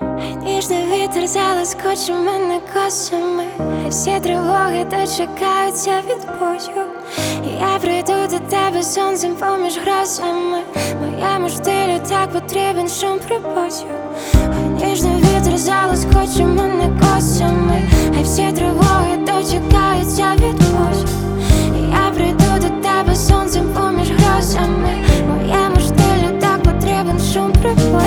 Ніжний вітер залискоче мене косами, всі тривоги дочекаються відбою. Я прийду до тебе сонцем поміж грозами. Моєму штилю так потрібен шум прибою. Ніжний вітер залискоче мене косами, всі тривоги дочекаються відбою. Я прийду до тебе сонцем поміж грозами. Моєму штилю так потрібен шум прибою.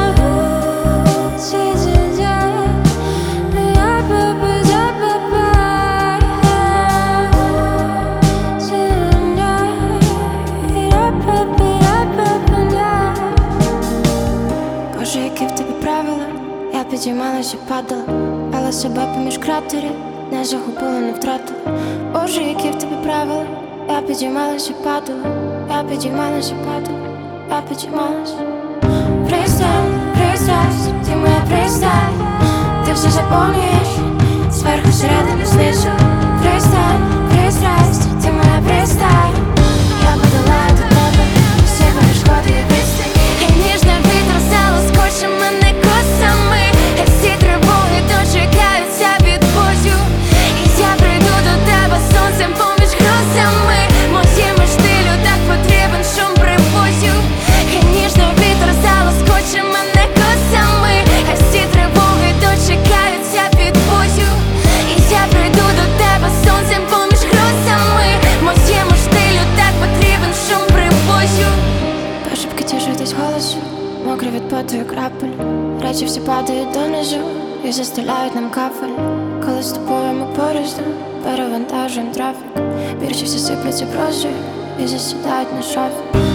Боже, які в тебе правила, я підіймалася, падала, але себе поміж кратерів не загубила, не втратила. Боже, які в тебе правила, я підіймалася, падала, я підіймалася, падала, я підіймалася. Пристрасть, ти моя пристрасть, ти все заповнюєш, зверху, всередину, знизу. Пристрасть, ти моя пристрасть, я подолаю до тебе всі перешкоди і відстані. І ніжний вітер залискоче мене косами, всі тривоги дочекаються відбою. І я прийду до тебе сонцем поміж грозами. Моєму штилю так потрібен шум прибою. І ніжний вітер залискоче мене косами, всі тривоги дочекаються відбою. І я прийду до тебе сонцем поміж грозами. Моєму штилю так потрібен шум прибою. Пошепки тішитись голосу, мокрі від поту і крапель. Речі всі падають донизу і застеляють нам кафель. Коли з тобою ми порізно перевантажуємо трафік, біржі всі сипляться прозою і засідають на шафі.